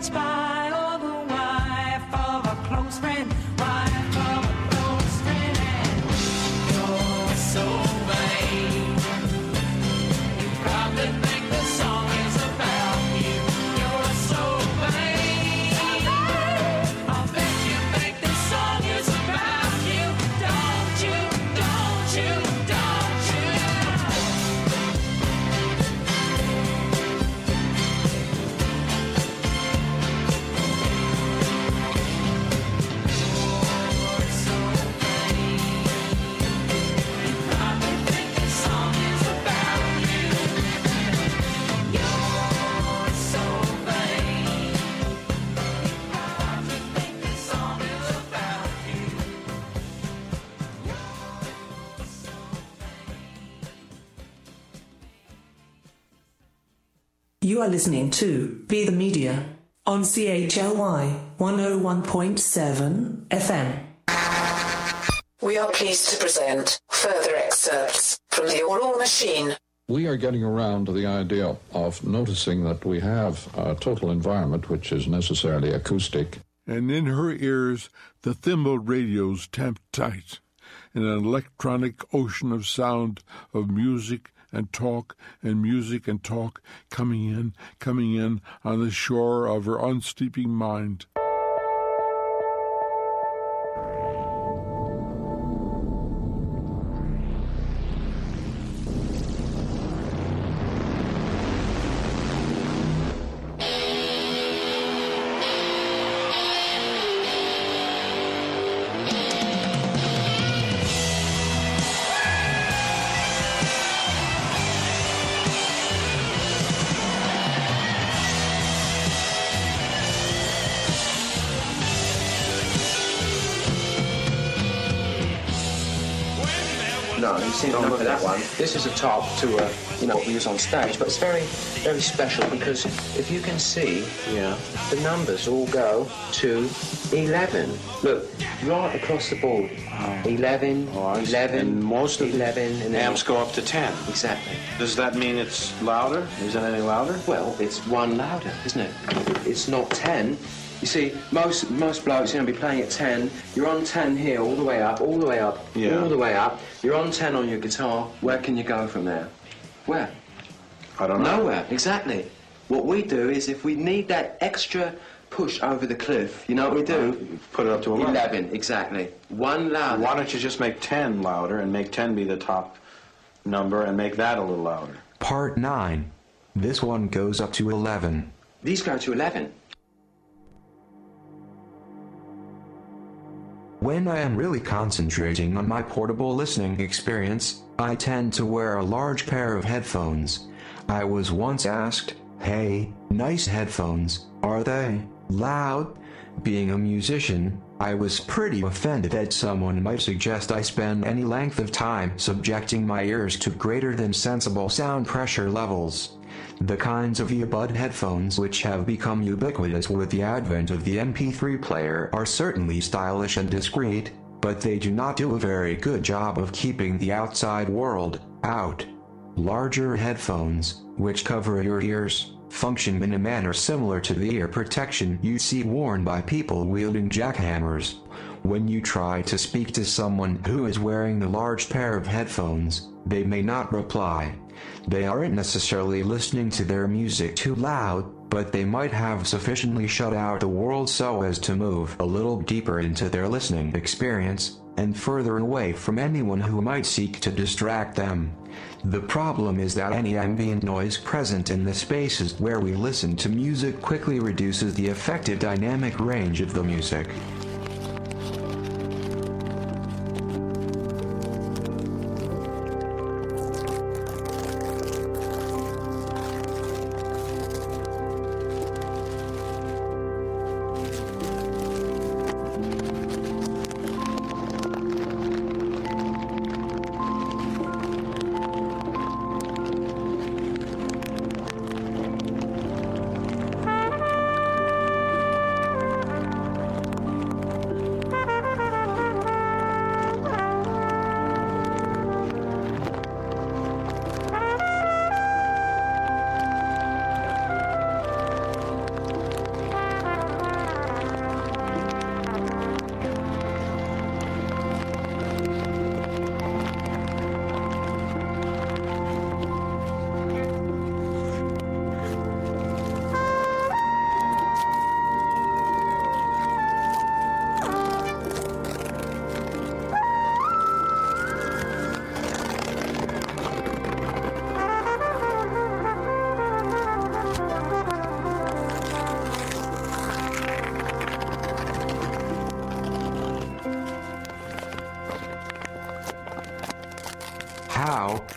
Speaker 14: one spy or the wife of a close friend, wife of a close friend, and you're so vain. You probably think the song is about you. You're so vain. I'll bet you think the song is about you. Don't you, don't you, don't you?
Speaker 15: You are listening to Be the Media on C H L Y one oh one point seven F M. We are pleased to present further excerpts from the Oral Machine.
Speaker 16: We are getting around to the idea of noticing that we have a total environment which is necessarily acoustic.
Speaker 17: And in her ears, the thimble radios tamped tight in an electronic ocean of sound, of music and talk, and music and talk, coming in, coming in on the shore of her unsleeping mind.
Speaker 18: No, you've seen enough of that one. This is a top to, uh, you know, what we use on stage, but it's very, very special because if you can see, yeah, the numbers all go to eleven. Look, right across the board.
Speaker 19: Oh.
Speaker 18: eleven,
Speaker 19: Oh,
Speaker 18: eleven,
Speaker 19: and most of
Speaker 18: eleven,
Speaker 19: the
Speaker 18: and then
Speaker 19: amps go up to ten.
Speaker 18: Exactly.
Speaker 19: Does that mean it's louder? Is it any louder?
Speaker 18: Well, it's one louder, isn't it? It's not ten. You see, most most blokes are going to be playing at ten. You're on ten here, all the way up, all the way up,
Speaker 19: Yeah.
Speaker 18: all the way up. You're on ten on your guitar. Where can you go from there? Where?
Speaker 19: I don't know.
Speaker 18: Nowhere, exactly. What we do is if we need that extra push over the cliff, you know what we do?
Speaker 19: Put it up to eleven.
Speaker 18: eleven, exactly. One louder.
Speaker 19: Why don't you just make ten louder and make ten be the top number and make that a little louder?
Speaker 20: Part nine. This one goes up to eleven.
Speaker 18: These go to eleven.
Speaker 20: When I am really concentrating on my portable listening experience, I tend to wear a large pair of headphones. I was once asked, "Hey, nice headphones, are they loud?" Being a musician, I was pretty offended that someone might suggest I spend any length of time subjecting my ears to greater than sensible sound pressure levels. The kinds of earbud headphones which have become ubiquitous with the advent of the M P three player are certainly stylish and discreet, but they do not do a very good job of keeping the outside world out. Larger headphones, which cover your ears, function in a manner similar to the ear protection you see worn by people wielding jackhammers. When you try to speak to someone who is wearing the large pair of headphones, they may not reply. They aren't necessarily listening to their music too loud, but they might have sufficiently shut out the world so as to move a little deeper into their listening experience, and further away from anyone who might seek to distract them. The problem is that any ambient noise present in the spaces where we listen to music quickly reduces the effective dynamic range of the music.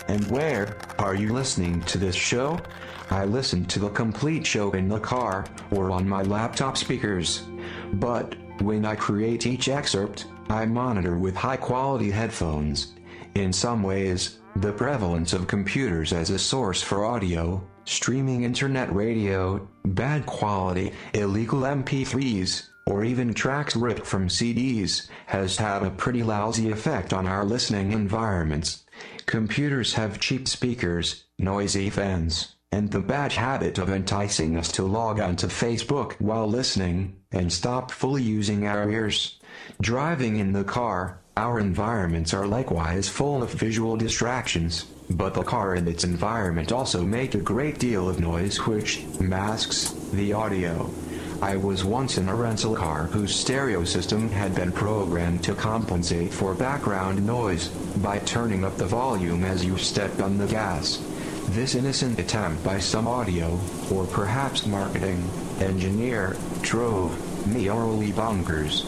Speaker 20: And where are you listening to this show? I listen to the complete show in the car or on my laptop speakers. But when I create each excerpt, I monitor with high-quality headphones. In some ways, the prevalence of computers as a source for audio, streaming internet radio, bad quality, illegal M P threes, or even tracks ripped from C Ds, has had a pretty lousy effect on our listening environments. Computers have cheap speakers, noisy fans, and the bad habit of enticing us to log onto Facebook while listening, and stop fully using our ears. Driving in the car, our environments are likewise full of visual distractions, but the car and its environment also make a great deal of noise which masks the audio. I was once in a rental car whose stereo system had been programmed to compensate for background noise by turning up the volume as you stepped on the gas. This innocent attempt by some audio, or perhaps marketing, engineer drove me orally bonkers.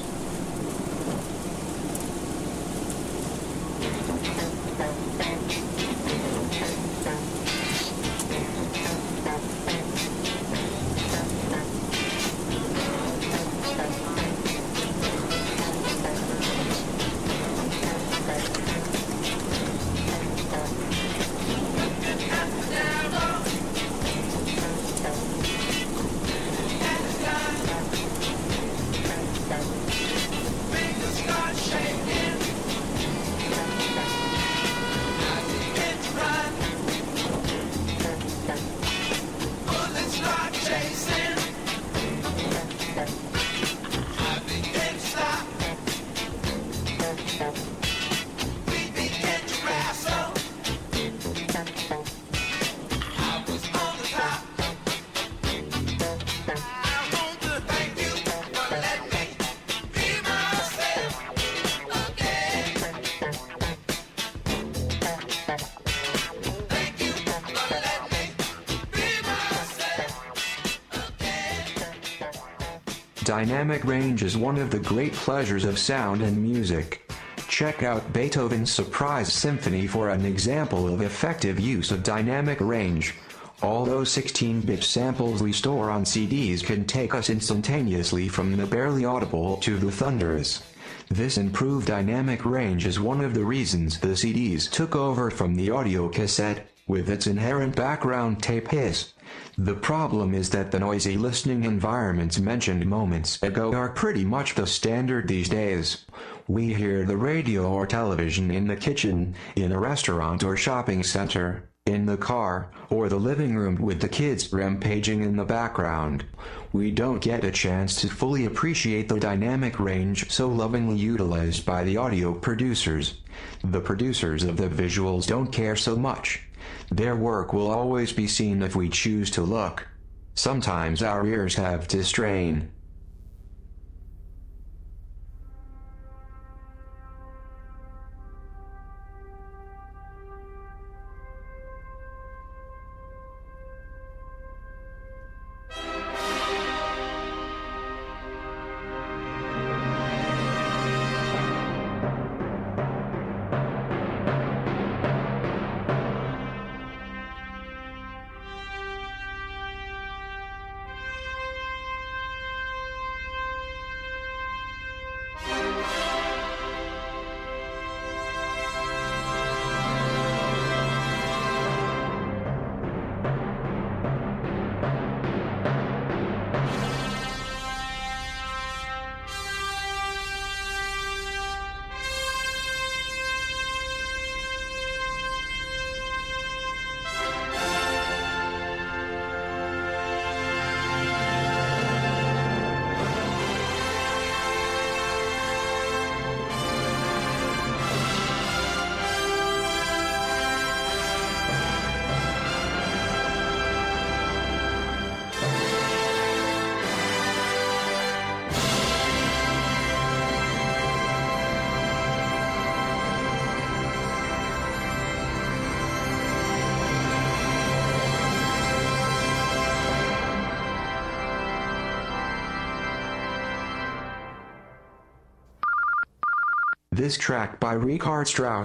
Speaker 20: Dynamic range is one of the great pleasures of sound and music. Check out Beethoven's Surprise Symphony for an example of effective use of dynamic range. All those sixteen-bit samples we store on C Ds can take us instantaneously from the barely audible to the thunderous. This improved dynamic range is one of the reasons the C Ds took over from the audio cassette, with its inherent background tape hiss. The problem is that the noisy listening environments mentioned moments ago are pretty much the standard these days. We hear the radio or television in the kitchen, in a restaurant or shopping center, in the car, or the living room with the kids rampaging in the background. We don't get a chance to fully appreciate the dynamic range so lovingly utilized by the audio producers. The producers of the visuals don't care so much. Their work will always be seen if we choose to look. Sometimes our ears have to strain. This track by Richard Strauss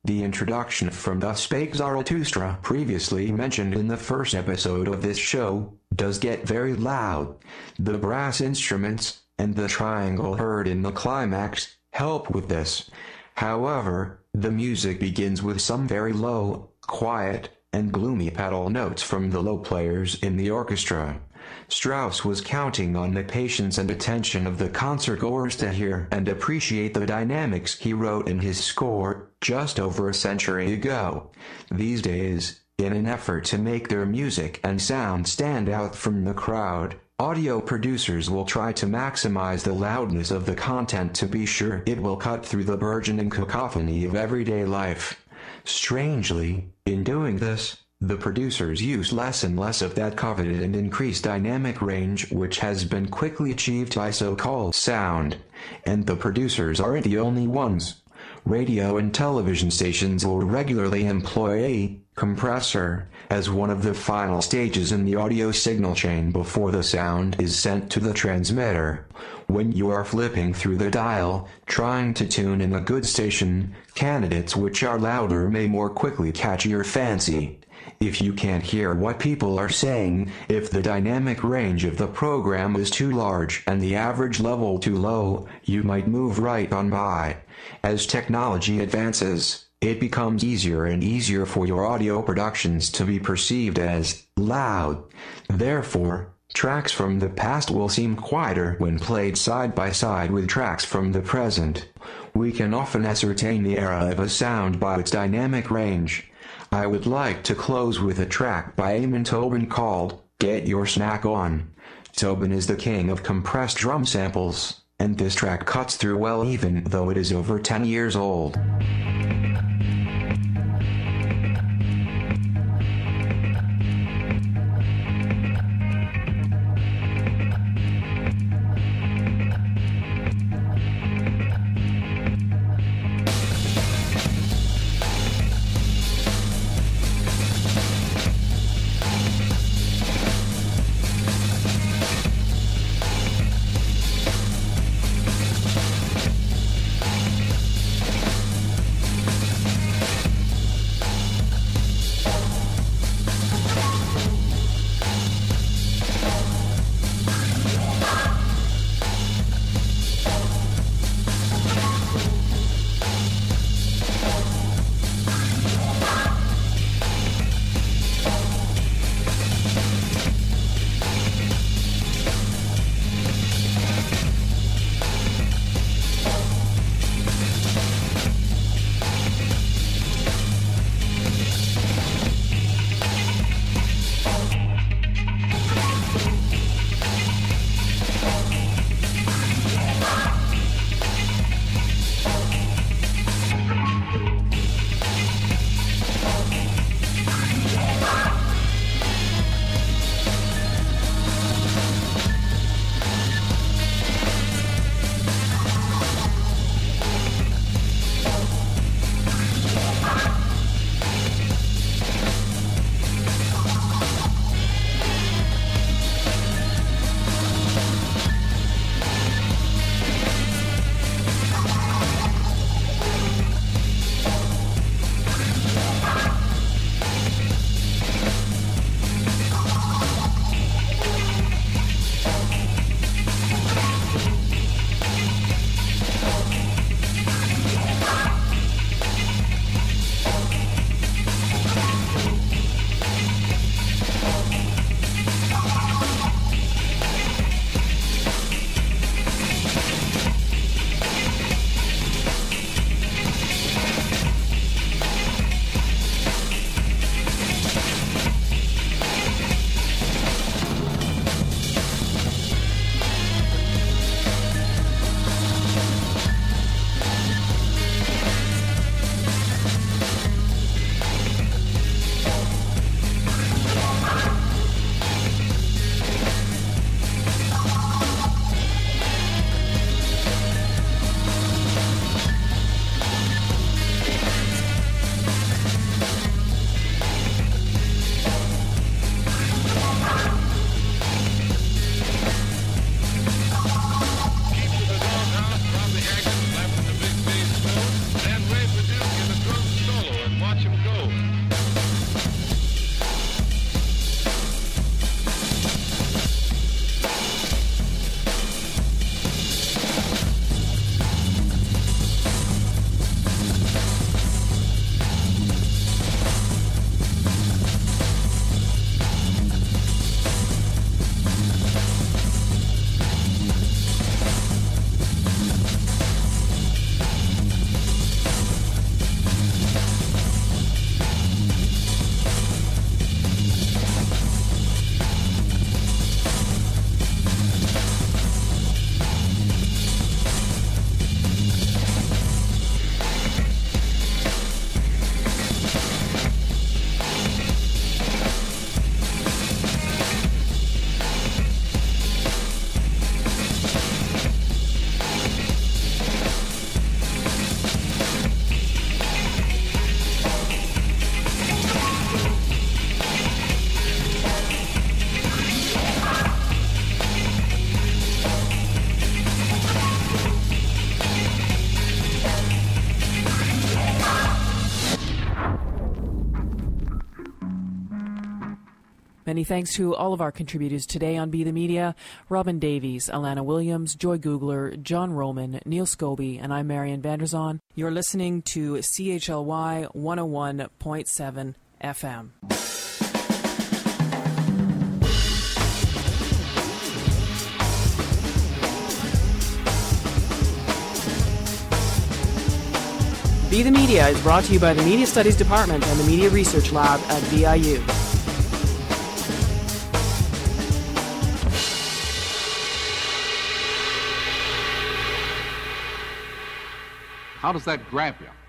Speaker 20: The introduction from Thus Spake Zarathustra, previously mentioned in the first episode of this show, does get very loud. The brass instruments, and the triangle heard in the climax, help with this. However, the music begins with some very low, quiet, and gloomy pedal notes from the low players in the orchestra. Strauss was counting on the patience and attention of the concertgoers to hear and appreciate the dynamics he wrote in his score just over a century ago. These days, in an effort to make their music and sound stand out from the crowd, audio producers will try to maximize the loudness of the content to be sure it will cut through the burgeoning cacophony of everyday life. Strangely, in doing this, the producers use less and less of that coveted and increased dynamic range which has been quickly achieved by so-called sound. And the producers aren't the only ones. Radio and television stations will regularly employ a compressor as one of the final stages in the audio signal chain before the sound is sent to the transmitter. When you are flipping through the dial, trying to tune in a good station, candidates which are louder may more quickly catch your fancy. If you can't hear what people are saying, if the dynamic range of the program is too large and the average level too low, you might move right on by. As technology advances, it becomes easier and easier for your audio productions to be perceived as loud. Therefore, tracks from the past will seem quieter when played side by side with tracks from the present. We can often ascertain the era of a sound by its dynamic range. I would like to close with a track by Eamon Tobin called Get Your Snack On. Tobin is the king of compressed drum samples, and this track cuts through well even though it is over ten years old.
Speaker 9: Many thanks to all of our contributors today on Be the Media: Robin Davies, Alana Williams, Joy Googler, John Roman, Neil Scobie, and I'm Marian Vanderzon. You're listening to C H L Y one oh one point seven F M. Be the Media is brought to you by the Media Studies Department and the Media Research Lab at V I U.
Speaker 21: How does that grab you?